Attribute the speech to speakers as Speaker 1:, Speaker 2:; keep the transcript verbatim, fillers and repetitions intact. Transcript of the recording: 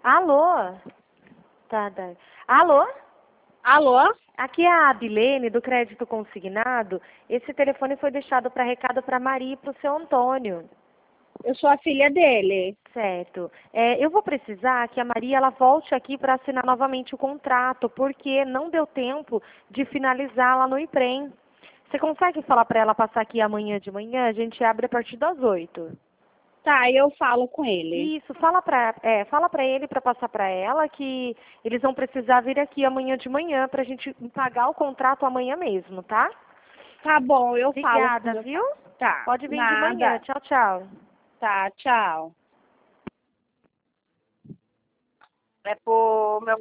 Speaker 1: Alô? Tá, tá. Alô?
Speaker 2: Alô?
Speaker 1: Aqui é a Abilene, do Crédito Consignado. Esse telefone foi deixado para recado para Maria e para o seu Antônio.
Speaker 2: Eu sou a filha dele.
Speaker 1: Certo. É, eu vou precisar que a Maria ela volte aqui para assinar novamente o contrato, porque não deu tempo de finalizar lá no IPREM. Você consegue falar para ela passar aqui amanhã de manhã? A gente abre a partir das oito.
Speaker 2: Tá, eu falo com ele.
Speaker 1: Isso, fala para é, fala para ele para passar para ela que eles vão precisar vir aqui amanhã de manhã para a gente pagar o contrato amanhã mesmo, tá?
Speaker 2: Tá bom, eu falo com
Speaker 1: Obrigada,
Speaker 2: meu
Speaker 1: viu?
Speaker 2: pai. Tá,
Speaker 1: Pode vir de manhã.
Speaker 2: nada.
Speaker 1: Tchau, tchau.
Speaker 2: Tá, tchau. É pro meu